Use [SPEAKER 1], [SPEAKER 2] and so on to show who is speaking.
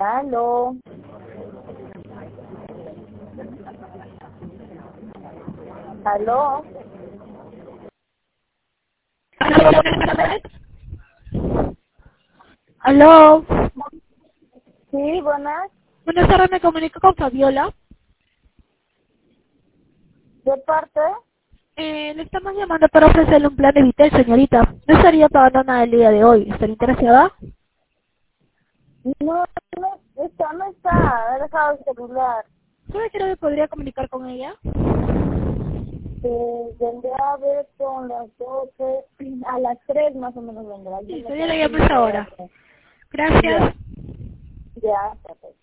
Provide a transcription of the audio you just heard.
[SPEAKER 1] Aló. Aló.
[SPEAKER 2] Aló.
[SPEAKER 1] Sí, buenas.
[SPEAKER 2] Buenas tardes, me comunico con Fabiola.
[SPEAKER 1] ¿De parte?
[SPEAKER 2] Le estamos llamando para ofrecerle un plan de Vitel, señorita. No estaría pagando nada el día de hoy. ¿Estaría interesada?
[SPEAKER 1] No, no está. He dejado el celular.
[SPEAKER 2] ¿Sabe que no me podría comunicar con ella?
[SPEAKER 1] Vendrá a ver con las 12, a las 3 más o menos vendrá. Yo
[SPEAKER 2] Sí,
[SPEAKER 1] me
[SPEAKER 2] yo le
[SPEAKER 1] quedo
[SPEAKER 2] llamo a
[SPEAKER 1] sin
[SPEAKER 2] esa
[SPEAKER 1] hora.
[SPEAKER 2] hora. Gracias.
[SPEAKER 1] Ya, perfecto.